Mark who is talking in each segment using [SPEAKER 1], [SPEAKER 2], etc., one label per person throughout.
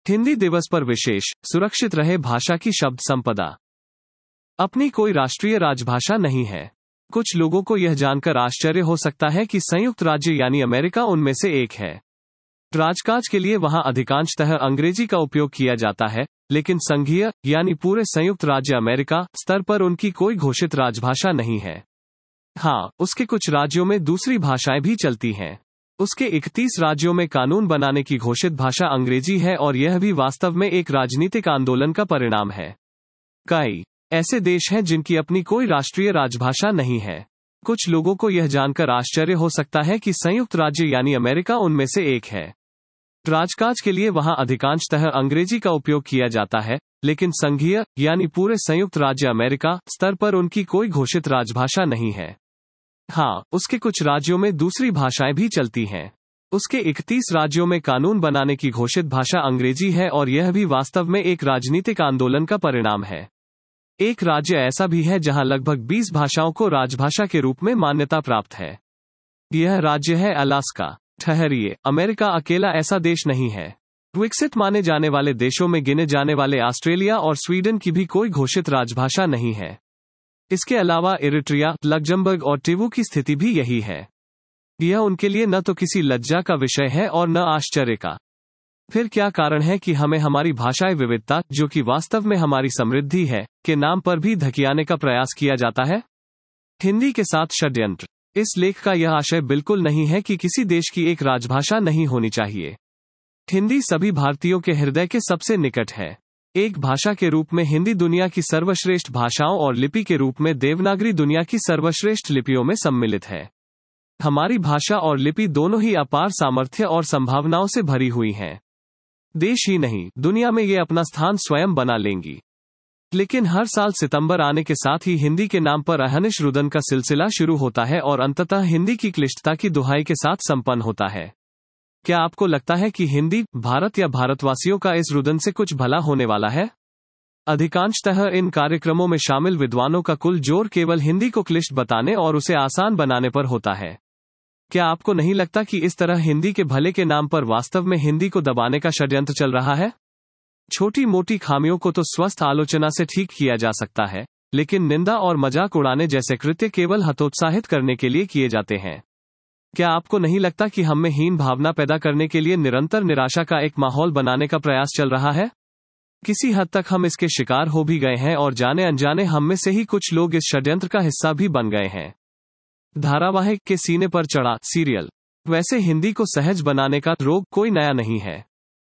[SPEAKER 1] हिंदी दिवस पर विशेष, सुरक्षित रहे भाषा की शब्द संपदा। अपनी कोई राष्ट्रीय राजभाषा नहीं है। कुछ लोगों को यह जानकर आश्चर्य हो सकता है कि संयुक्त राज्य यानी अमेरिका उनमें से एक है। राजकाज के लिए वहां अधिकांशतः अंग्रेजी का उपयोग किया जाता है, लेकिन संघीय यानी पूरे संयुक्त राज्य अमेरिका स्तर पर उनकी कोई घोषित राजभाषा नहीं है। हाँ, उसके कुछ राज्यों में दूसरी भाषाएं भी चलती हैं। उसके 31 राज्यों में कानून बनाने की घोषित भाषा अंग्रेजी है और यह भी वास्तव में एक राजनीतिक आंदोलन का परिणाम है। कई ऐसे देश हैं जिनकी अपनी कोई राष्ट्रीय राजभाषा नहीं है। कुछ लोगों को यह जानकर आश्चर्य हो सकता है कि संयुक्त राज्य यानी अमेरिका उनमें से एक है। राजकाज के लिए वहां अधिकांशतः अंग्रेजी का उपयोग किया जाता है, लेकिन संघीय यानी पूरे संयुक्त राज्य अमेरिका स्तर पर उनकी कोई घोषित राजभाषा नहीं है। हाँ, उसके कुछ राज्यों में दूसरी भाषाएं भी चलती हैं। उसके 31 राज्यों में कानून बनाने की घोषित भाषा अंग्रेजी है और यह भी वास्तव में एक राजनीतिक आंदोलन का परिणाम है। एक राज्य ऐसा भी है जहां लगभग 20 भाषाओं को राजभाषा के रूप में मान्यता प्राप्त है। यह राज्य है अलास्का। ठहरिए, अमेरिका अकेला ऐसा देश नहीं है। विकसित माने जाने वाले देशों में गिने जाने वाले ऑस्ट्रेलिया और स्वीडन की भी कोई घोषित राजभाषा नहीं है। इसके अलावा इरिट्रिया, लग्जमबर्ग और टिवू की स्थिति भी यही है। यह उनके लिए न तो किसी लज्जा का विषय है और न आश्चर्य का। फिर क्या कारण है कि हमें हमारी भाषाई विविधता, जो कि वास्तव में हमारी समृद्धि है, के नाम पर भी धकियाने का प्रयास किया जाता है? हिंदी के साथ षड्यंत्र। इस लेख का यह आशय बिल्कुल नहीं है कि किसी देश की एक राजभाषा नहीं होनी चाहिए। हिंदी सभी भारतीयों के हृदय के सबसे निकट है। एक भाषा के रूप में हिंदी दुनिया की सर्वश्रेष्ठ भाषाओं और लिपि के रूप में देवनागरी दुनिया की सर्वश्रेष्ठ लिपियों में सम्मिलित है। हमारी भाषा और लिपि दोनों ही अपार सामर्थ्य और संभावनाओं से भरी हुई हैं। देश ही नहीं, दुनिया में ये अपना स्थान स्वयं बना लेंगी। लेकिन हर साल सितंबर आने के साथ ही हिंदी के नाम पर अहनिश रुदन का सिलसिला शुरू होता है और अंततः हिंदी की क्लिष्टता की दुहाई के साथ संपन्न होता है। क्या आपको लगता है कि हिंदी, भारत या भारतवासियों का इस रुदन से कुछ भला होने वाला है? अधिकांशतः इन कार्यक्रमों में शामिल विद्वानों का कुल जोर केवल हिंदी को क्लिष्ट बताने और उसे आसान बनाने पर होता है। क्या आपको नहीं लगता कि इस तरह हिंदी के भले के नाम पर वास्तव में हिंदी को दबाने का षड्यंत्र चल रहा है? छोटी मोटी खामियों को तो स्वस्थ आलोचना से ठीक किया जा सकता है, लेकिन निंदा और मजाक उड़ाने जैसे कृत्य केवल हतोत्साहित करने के लिए किए जाते हैं। क्या आपको नहीं लगता कि हम में हीन भावना पैदा करने के लिए निरंतर निराशा का एक माहौल बनाने का प्रयास चल रहा है? किसी हद तक हम इसके शिकार हो भी गए हैं और जाने अनजाने हम में से ही कुछ लोग इस षड्यंत्र का हिस्सा भी बन गए हैं। धारावाहिक के सीने पर चढ़ा सीरियल। वैसे हिंदी को सहज बनाने का रोग कोई नया नहीं है।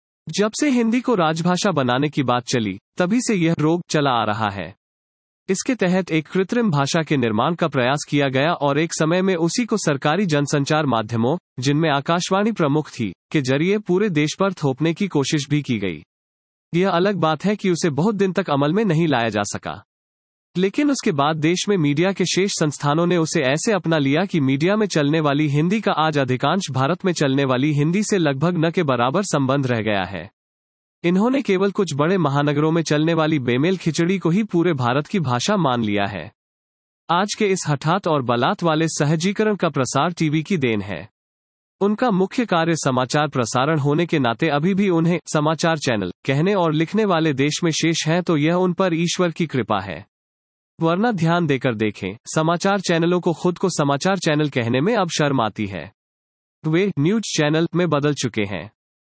[SPEAKER 1] जब से हिंदी को राजभाषा बनाने की बात चली, तभी से यह रोग चला आ रहा है। इसके तहत एक कृत्रिम भाषा के निर्माण का प्रयास किया गया और एक समय में उसी को सरकारी जनसंचार माध्यमों, जिनमें आकाशवाणी प्रमुख थी, के जरिए पूरे देश पर थोपने की कोशिश भी की गई। यह अलग बात है कि उसे बहुत दिन तक अमल में नहीं लाया जा सका। लेकिन उसके बाद देश में मीडिया के शेष संस्थानों ने उसे ऐसे अपना लिया कि मीडिया में चलने वाली हिंदी का आज अधिकांश भारत में चलने वाली हिंदी से लगभग न के बराबर संबंध रह गया है। इन्होंने केवल कुछ बड़े महानगरों में चलने वाली बेमेल खिचड़ी को ही पूरे भारत की भाषा मान लिया है। आज के इस हठात और बलात् वाले सहजीकरण का प्रसार टीवी की देन है। उनका मुख्य कार्य समाचार प्रसारण होने के नाते अभी भी उन्हें समाचार चैनल कहने और लिखने वाले देश में शेष हैं, तो यह उन पर ईश्वर की कृपा है। वरना ध्यान देकर देखें, समाचार चैनलों को खुद को समाचार चैनल कहने में अब शर्म आती है। वे न्यूज चैनल में बदल चुके हैं।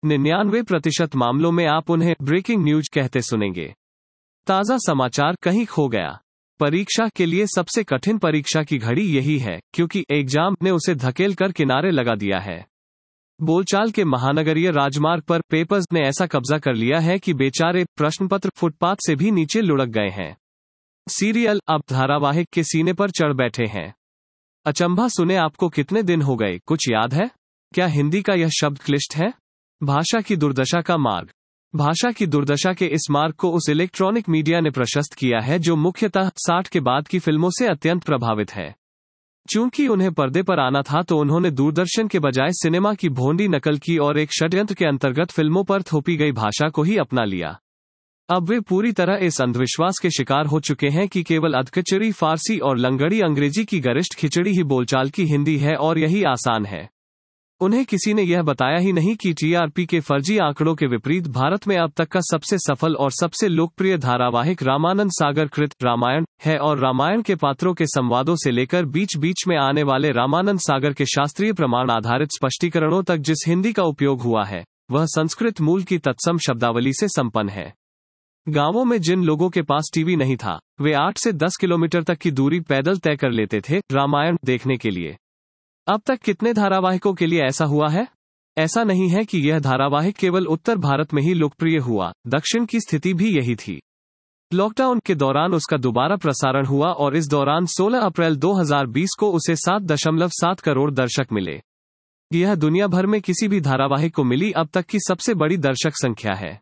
[SPEAKER 1] 99% मामलों में आप उन्हें ब्रेकिंग न्यूज कहते सुनेंगे। ताजा समाचार कहीं खो गया। परीक्षा के लिए सबसे कठिन परीक्षा की घड़ी यही है, क्योंकि एग्जाम ने उसे धकेल कर किनारे लगा दिया है। बोलचाल के महानगरीय राजमार्ग पर पेपर्स ने ऐसा कब्जा कर लिया है कि बेचारे प्रश्नपत्र फुटपाथ से भी नीचे लुढ़क गए हैं। सीरियल अब धारावाहिक के सीने पर चढ़ बैठे हैं। अचंभा सुने आपको कितने दिन हो गए, कुछ याद है? क्या हिंदी का यह शब्द क्लिष्ट है? भाषा की दुर्दशा का मार्ग। भाषा की दुर्दशा के इस मार्ग को उस इलेक्ट्रॉनिक मीडिया ने प्रशस्त किया है जो मुख्यतः 60 के बाद की फिल्मों से अत्यंत प्रभावित है। चूंकि उन्हें पर्दे पर आना था, तो उन्होंने दूरदर्शन के बजाय सिनेमा की भोंडी नकल की और एक षड्यंत्र के अंतर्गत फिल्मों पर थोपी गई भाषा को ही अपना लिया। अब वे पूरी तरह इस अंधविश्वास के शिकार हो चुके हैं कि केवल अधकचरी फारसी और लंगड़ी अंग्रेजी की गरिष्ठ खिचड़ी ही बोलचाल की हिंदी है और यही आसान है। उन्हें किसी ने यह बताया ही नहीं कि टीआरपी के फर्जी आंकड़ों के विपरीत भारत में अब तक का सबसे सफल और सबसे लोकप्रिय धारावाहिक रामानंद सागर कृत रामायण है और रामायण के पात्रों के संवादों से लेकर बीच बीच में आने वाले रामानंद सागर के शास्त्रीय प्रमाण आधारित स्पष्टीकरणों तक जिस हिंदी का उपयोग हुआ है वह संस्कृत मूल की तत्सम शब्दावली से संपन्न है। गांवों में जिन लोगों के पास टीवी नहीं था वे 8 से 10 किलोमीटर तक की दूरी पैदल तय कर लेते थे रामायण देखने के लिए। अब तक कितने धारावाहिकों के लिए ऐसा हुआ है? ऐसा नहीं है कि यह धारावाहिक केवल उत्तर भारत में ही लोकप्रिय हुआ, दक्षिण की स्थिति भी यही थी। लॉकडाउन के दौरान उसका दोबारा प्रसारण हुआ और इस दौरान 16 अप्रैल 2020 को उसे 7.7 करोड़ दर्शक मिले। यह दुनिया भर में किसी भी धारावाहिक को मिली अब तक की सबसे बड़ी दर्शक संख्या है।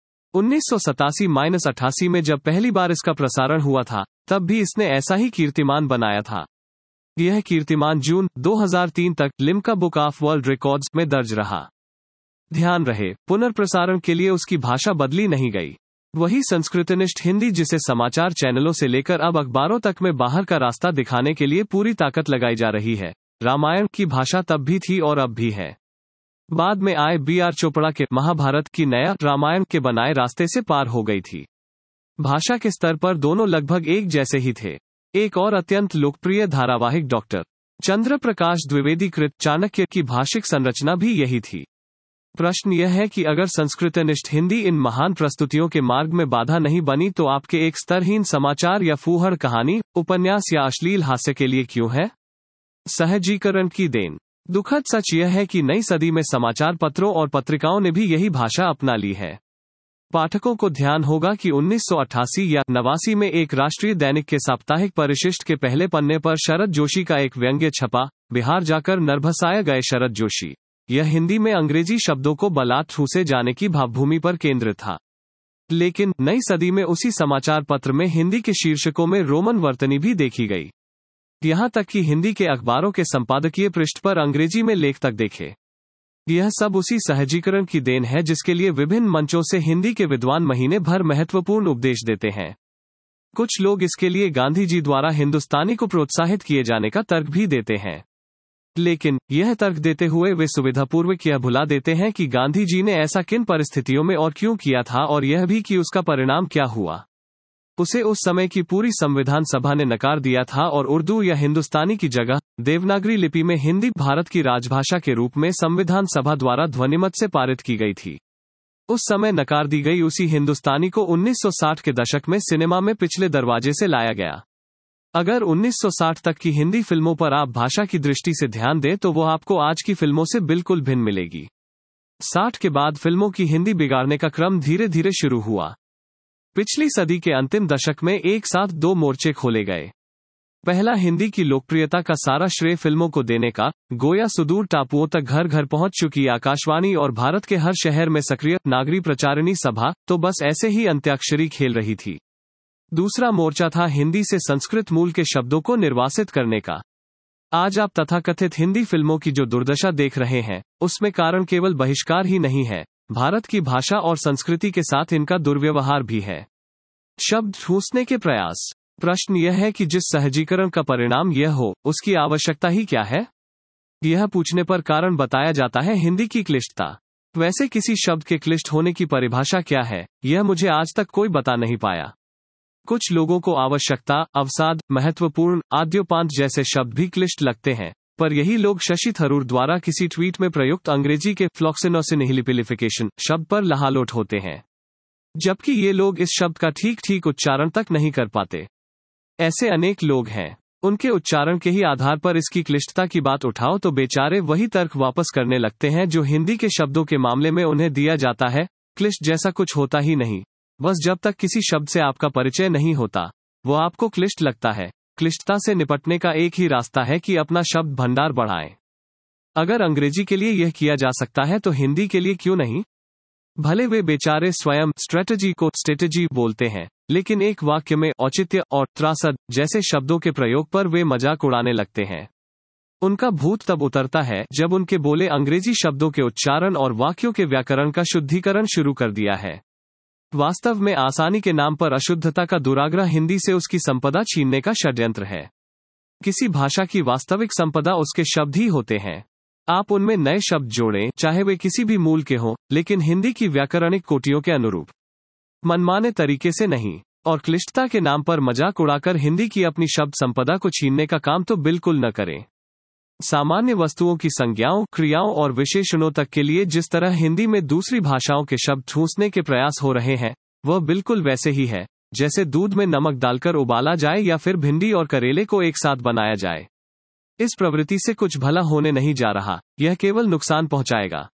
[SPEAKER 1] 1987-88 में जब पहली बार इसका प्रसारण हुआ था तब भी इसने ऐसा ही कीर्तिमान बनाया था। यह कीर्तिमान जून 2003 तक Limca book of world records में दर्ज रहा। ध्यान रहे, पुनर्प्रसारण के लिए उसकी भाषा बदली नहीं गई। वही संस्कृतनिष्ठ हिंदी जिसे समाचार चैनलों से लेकर अब अखबारों तक में बाहर का रास्ता दिखाने के लिए पूरी ताकत लगाई जा रही है। रामायण की भाषा तब भी थी और अब भी है। बाद में आए B.R. चोपड़ा के महाभारत की नया रामायण के बनाए रास्ते से पार हो गई थी। भाषा के स्तर पर दोनों लगभग एक जैसे ही थे। एक और अत्यंत लोकप्रिय धारावाहिक डॉक्टर चंद्र प्रकाश द्विवेदी कृत चाणक्य की भाषिक संरचना भी यही थी। प्रश्न यह है कि अगर संस्कृतनिष्ठ हिंदी इन महान प्रस्तुतियों के मार्ग में बाधा नहीं बनी तो आपके एक स्तरहीन समाचार या फूहड़ कहानी, उपन्यास या अश्लील हास्य के लिए क्यों है? सहजीकरण की देन। दुखद सच यह है कि नई सदी में समाचार पत्रों और पत्रिकाओं ने भी यही भाषा अपना ली है। पाठकों को ध्यान होगा कि 1988 या 89 में एक राष्ट्रीय दैनिक के साप्ताहिक परिशिष्ट के पहले पन्ने पर शरद जोशी का एक व्यंग्य छपा, बिहार जाकर नरभसाए गए शरद जोशी। यह हिंदी में अंग्रेजी शब्दों को बलात् ठूसे जाने की भावभूमि पर केंद्रित था। लेकिन नई सदी में उसी समाचार पत्र में हिंदी के शीर्षकों में रोमन वर्तनी भी देखी गई। यहाँ तक कि हिंदी के अखबारों के संपादकीय पृष्ठ पर अंग्रेजी में लेख तक देखे। यह सब उसी सहजीकरण की देन है जिसके लिए विभिन्न मंचों से हिंदी के विद्वान महीने भर महत्वपूर्ण उपदेश देते हैं। कुछ लोग इसके लिए गांधी जी द्वारा हिंदुस्तानी को प्रोत्साहित किए जाने का तर्क भी देते हैं। लेकिन यह तर्क देते हुए वे सुविधापूर्वक यह भुला देते हैं कि गांधी जी ने ऐसा किन परिस्थितियों में और क्यों किया था और यह भी कि उसका परिणाम क्या हुआ। उसे उस समय की पूरी संविधान सभा ने नकार दिया था और उर्दू या हिंदुस्तानी की जगह देवनागरी लिपि में हिंदी भारत की राजभाषा के रूप में संविधान सभा द्वारा ध्वनिमत से पारित की गई थी। उस समय नकार दी गई उसी हिंदुस्तानी को 1960 के दशक में सिनेमा में पिछले दरवाजे से लाया गया। अगर 1960 तक की हिंदी फिल्मों पर आप भाषा की दृष्टि से ध्यान दें तो वो आपको आज की फिल्मों से बिल्कुल भिन्न मिलेगी। 60 के बाद फिल्मों की हिंदी बिगाड़ने का क्रम धीरे धीरे शुरू हुआ। पिछली सदी के अंतिम दशक में एक साथ दो मोर्चे खोले गए। पहला, हिंदी की लोकप्रियता का सारा श्रेय फिल्मों को देने का, गोया सुदूर टापुओं तक घर घर पहुंच चुकी आकाशवाणी और भारत के हर शहर में सक्रिय नागरी प्रचारिणी सभा तो बस ऐसे ही अंत्याक्षरी खेल रही थी। दूसरा मोर्चा था हिंदी से संस्कृत मूल के शब्दों को निर्वासित करने का। आज आप तथाकथित हिंदी फिल्मों की जो दुर्दशा देख रहे हैं उसमें कारण केवल बहिष्कार ही नहीं है, भारत की भाषा और संस्कृति के साथ इनका दुर्व्यवहार भी है। शब्द ठूंसने के प्रयास। प्रश्न यह है कि जिस सहजीकरण का परिणाम यह हो उसकी आवश्यकता ही क्या है? यह पूछने पर कारण बताया जाता है हिंदी की क्लिष्टता। वैसे किसी शब्द के क्लिष्ट होने की परिभाषा क्या है यह मुझे आज तक कोई बता नहीं पाया। कुछ लोगों को आवश्यकता, अवसाद, महत्वपूर्ण, आद्योपांत जैसे शब्द भी क्लिष्ट लगते हैं, पर यही लोग शशि थरूर द्वारा किसी ट्वीट में प्रयुक्त अंग्रेजी के फ्लॉक्सिनोसिनिहिलिपिलिफिकेशन शब्द पर लहालोट होते हैं, जबकि ये लोग इस शब्द का ठीक ठीक उच्चारण तक नहीं कर पाते। ऐसे अनेक लोग हैं। उनके उच्चारण के ही आधार पर इसकी क्लिष्टता की बात उठाओ तो बेचारे वही तर्क वापस करने लगते हैं जो हिंदी के शब्दों के मामले में उन्हें दिया जाता है। क्लिष्ट जैसा कुछ होता ही नहीं। बस जब तक किसी शब्द से आपका परिचय नहीं होता वो आपको क्लिष्ट लगता है। क्लिष्टता से निपटने का एक ही रास्ता है कि अपना शब्द भंडार बढ़ाएं। अगर अंग्रेजी के लिए यह किया जा सकता है तो हिंदी के लिए क्यों नहीं? भले वे बेचारे स्वयं स्ट्रेटजी को स्ट्रेटजी बोलते हैं, लेकिन एक वाक्य में औचित्य और त्रासद जैसे शब्दों के प्रयोग पर वे मजाक उड़ाने लगते हैं। उनका भूत तब उतरता है जब उनके बोले अंग्रेजी शब्दों के उच्चारण और वाक्यों के व्याकरण का शुद्धिकरण शुरू कर दिया है। वास्तव में आसानी के नाम पर अशुद्धता का दुराग्रह हिंदी से उसकी संपदा छीनने का षड्यंत्र है। किसी भाषा की वास्तविक संपदा उसके शब्द ही होते हैं। आप उनमें नए शब्द जोड़ें, चाहे वे किसी भी मूल के हों, लेकिन हिंदी की व्याकरणिक कोटियों के अनुरूप, मनमाने तरीके से नहीं। और क्लिष्टता के नाम पर मजाक उड़ाकर हिंदी की अपनी शब्द संपदा को छीनने का काम तो बिल्कुल न करें। सामान्य वस्तुओं की संज्ञाओं, क्रियाओं और विशेषणों तक के लिए जिस तरह हिंदी में दूसरी भाषाओं के शब्द ठूंसने के प्रयास हो रहे हैं, वह बिल्कुल वैसे ही है जैसे दूध में नमक डालकर उबाला जाए या फिर भिंडी और करेले को एक साथ बनाया जाए। इस प्रवृत्ति से कुछ भला होने नहीं जा रहा, यह केवल नुकसान पहुंचाएगा।